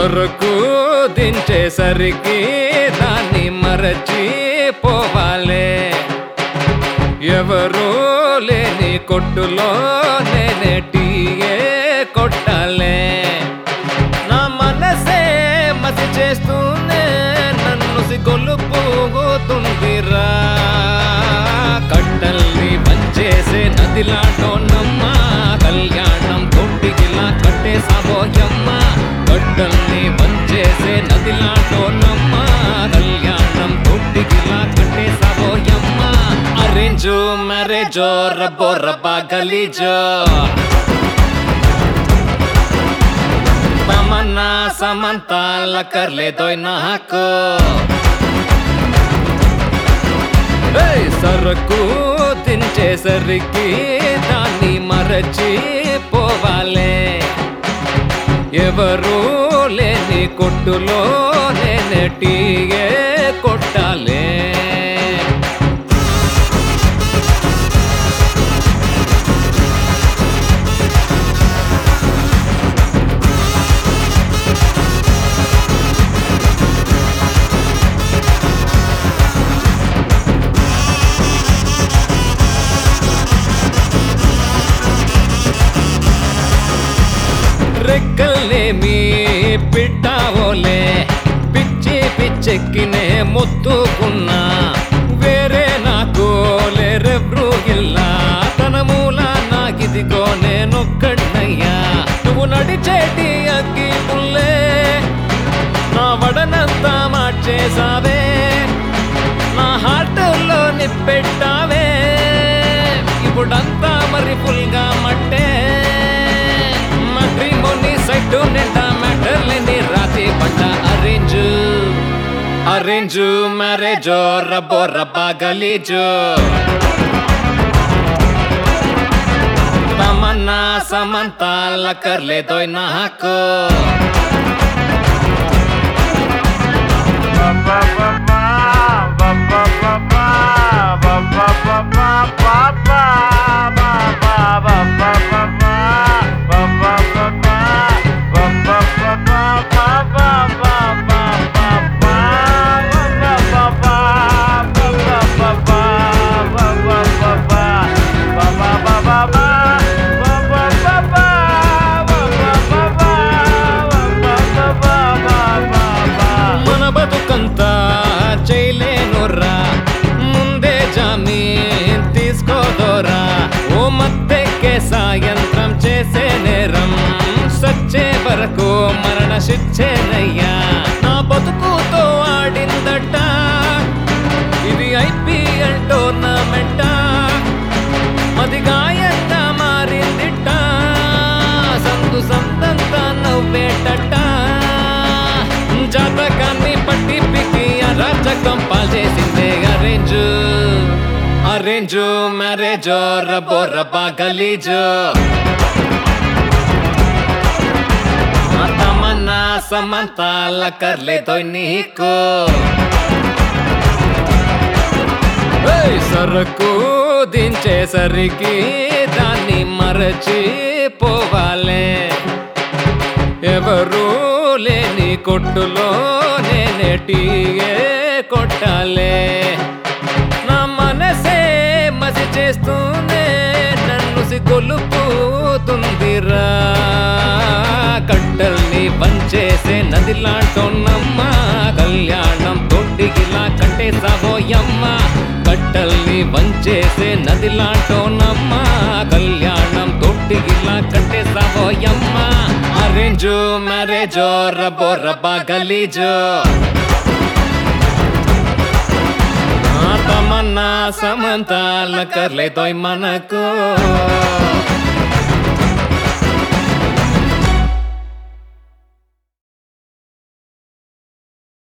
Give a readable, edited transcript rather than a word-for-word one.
సరుకు దించేసరికి దాన్ని మరచి పోవాలే. ఎవరూ లేని కొట్టులో నేనే టీయే కొట్టాలే. నా మనసే మసి చేస్తూనే నన్ను సిగొలుపుతుందిరా. కట్టల్ని వంచేసే నదిలాటోనమ్మ, కళ్యాణం తొట్టికిలా కట్టేసాబోయమ్మ. కట్టల్ని వంచేసే నదిలాటోనమ్మ, కళ్యాణం తొట్టికిలా కట్టేసాబోయమ్మ. అరేంజు మ్యారేజో రబ్బో రబ్బా గలీజో, తమన్నా సమంతాల కర్లేదోయ్ నాకు. సరుకు తించేసరికి దాన్ని మరచి పోవాలే. ఎవరూ లేని కొట్టులో నేనే టీయే కొట్టాలే. రెక్కల్నేమి పిట్టావోలే, పిచ్చి పిచ్చెక్కినే మొత్తుకున్నా. వేరే నాకు లేరెవ్రూ ఇల్లా, తన మూల నాకిదిగో నేనొక్కడ్నయ్యా. నువ్వు నడిచేటి అగ్గి పుల్లే, నా వడనంతా మార్చేసావే. నా హార్ట్లో నిప్పెట్టావే, ఇప్పుడంతా మరి ఫుల్గా మట్టే. సైటు నిండా మ్యాటర్లేని రాతి పడ్డ అరేంజు మ్యారేజో రబ్బో రబ్బా గలీజో. తమన్నా సమంతాల కర్లేదోయ్ నాకు. మన బతుకంతా చేయలేనురా, ముందే జామీన్ తీసుకోదోరా. ఓ మత్తెక్కే సాయంత్రం చేసే నేరం, సచ్చే వరకు మరణ శిక్షేనయ్యా. నా బతుకుతో ఆడిందట ఇది IPL టోర్నమెంట, మది గాయంగా మారిందిట. సందు సంతంతా నవ్వేటట, జాతకాన్ని పట్టి పిక్కి అరాచకం పాల్చేసిందే. అరేంజు మ్యారేజో రబ్బో రబ్బా గలీజో. తమన్నా సమంతాల కర్లేదోయ్ నీకు. సరుకు దించేసరికి దాన్ని మరచి పోవాలే. ఎవరూ లేని కొట్టులో నేనే టీయే కొట్టాలే. నా మనసే మసి చేస్తూనే నన్ను సిగొలుపుతుందిరా. కట్టల్ని వంచేసే నదిలాటోనమ్మ, కళ్యాణం తొట్టికిలా కట్టేసాబోయమ్మ. కట్టల్ని వంచేసే నదిలాటోనమ్మ, కళ్యాణం తొట్టికిలా కట్టేసాబోయమ్మ. అరేంజు మ్యారేజో రబ్బో రబ్బా గలీజో. తమన్నా సమంతాల కర్లేదోయ్ మనకు.